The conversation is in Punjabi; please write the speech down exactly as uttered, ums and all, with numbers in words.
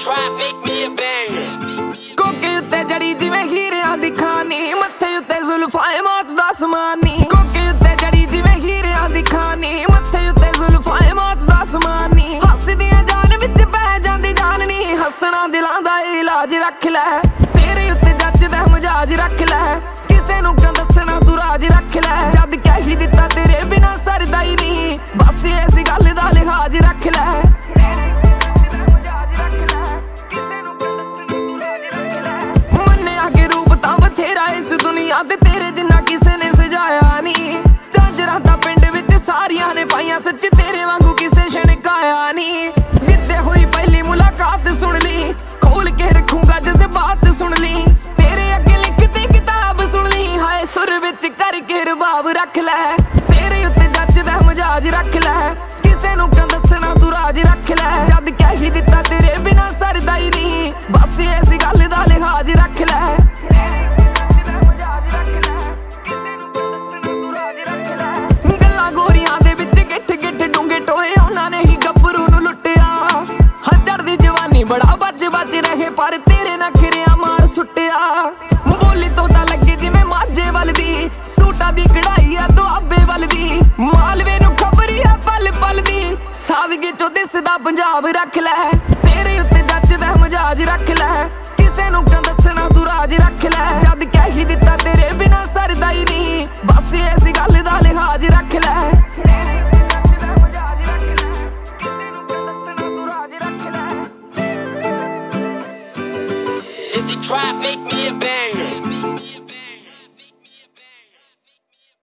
trap make me a banger। ਕੋਕੇ ਉੱਤੇ ਜੜੀ ਜਿਵੇਂ ਹੀਰਿਆਂ ਦੀ ਖਾਨੀ, ਮੱਥੇ ਉੱਤੇ ਜ਼ੁਲਫਾਂ ਮੌਤ ਦਾ ਸਮਾਨੀ। ਕੋਕੇ ਉੱਤੇ ਜੜੀ ਜਿਵੇਂ ਹੀਰਿਆਂ ਦੀ ਖਾਨੀ, ਮੱਥੇ ਉੱਤੇ ਜ਼ੁਲਫਾਂ ਮੌਤ ਦਾ ਸਮਾਨੀ। ਹੱਸਦੀਆਂ ਜਾਨ ਵਿੱਚ ਪੈ ਜਾਂਦੀ ਜਾਨ ਨੀ, ਹੱਸਣਾ ਦਿਲਾਂ ਦਾ ਇਲਾਜ ਰੱਖ ਲੈ। ਤੇਰੇ ਉੱਤੇ ਜੱਚਦਾ ਮਜਾਜ ਰੱਖ ਲੈ, ਕਿਸੇ ਨੂੰ ਕਿਉਂ ਦੱਸਣਾ ਤੂੰ ਰਾਜ ਰੱਖ ਲੈ। ਜਦ ਕਹਿ ਹੀ ਦਿੱਤਾ ਤੇਰੇ ਬਿਨਾ ਸਰਦਾ ਹੀ ਨਹੀਂ, ਬਸ ਇਸ ਗੱਲ ਦਾ ਲਿਹਾਜ਼ ਰੱਖ ਲੈ। ਦੁਨੀਆ ਤੇ ਤੇਰੇ ਜਿੰਨਾ ਕਿਸੇ ਨੇ ਸਜਾਇਆ ਨੀ, ਝਾਂਜਰਾਂ ਤਾਂ ਪਿੰਡ ਵਿੱਚ ਸਾਰੀਆਂ ਨੇ ਪਾਈਆਂ, ਸੱਚ ਤੇਰੇ ਵਾਂਗੂ ਕਿਸੇ ਛਣਕਾਇਆ ਨੀ। ਜਿੱਦੇ ਹੋਈ ਪਹਿਲੀ ਮੁਲਾਕਾਤ ਸੁਣ ਲਈ, ਖੋਲ ਕੇ ਰੱਖੂੰਗਾ ਜਜ਼ਬਾਤ ਸੁਣ ਲਈ। ਤੇਰੇ ਅੱਗੇ ਲਿਖਤੀ ਕਿਤਾਬ ਸੁਣ ਲਈ, ਹਾਏ ਸੁਰ ਵਿੱਚ ਕਰਕੇ ਰਬਾਬ ਰੱਖ ਲੈ। ਤੇਰੇ ਉੱਤੇ ਜੱਚਦਾ ਮਜਾਜ ਰੱਖ ਲੈ, ਕਿਸੇ ਨੂੰ ਕਿਉਂ ਦੱਸਣਾ ਤੂੰ ਰਾਜ ਰੱਖ ਲੈ। ਜਦ ਕਹਿ ਹੀ ਦਿੱਤਾ ਤੇਰੇ ਬਿਨਾ ਸਰਦਾ ਹੀ ਨਹੀਂ, ਬਸ ਇਸ ਗੱਲ ਦਾ ਲਿਹਾਜ਼ ਰੱਖ ਲੈ। ਬੜਾ ਬੱਜ ਬੱਜ ਰਹੇ ਪਰ ਤੇਰੇ ਨਖਰਿਆਂ ਮਾਰ ਸੁੱਟਿਆ। ਬੋਲੀ ਤੋਂ ਤਾਂ ਲੱਗੇ ਜਿਵੇਂ ਮਾਝੇ ਵੱਲ ਦੀ, ਸੂਟਾਂ ਦੀ ਕਢਾਈ ਆ ਦੁਆਬੇ ਵੱਲ ਦੀ। ਮਾਲਵੇ ਨੂੰ ਖਬਰੀ ਆ ਪਲ ਪਲ ਦੀ, ਸਾਦਗੀ ਚੋਂ ਦਿਸਦਾ ਪੰਜਾਬ ਰੱਖ ਲੈ। ਤੇਰੇ ਉੱਤੇ ਜੱਚਦਾ ਮਜਾਜ ਰੱਖ ਲੈ।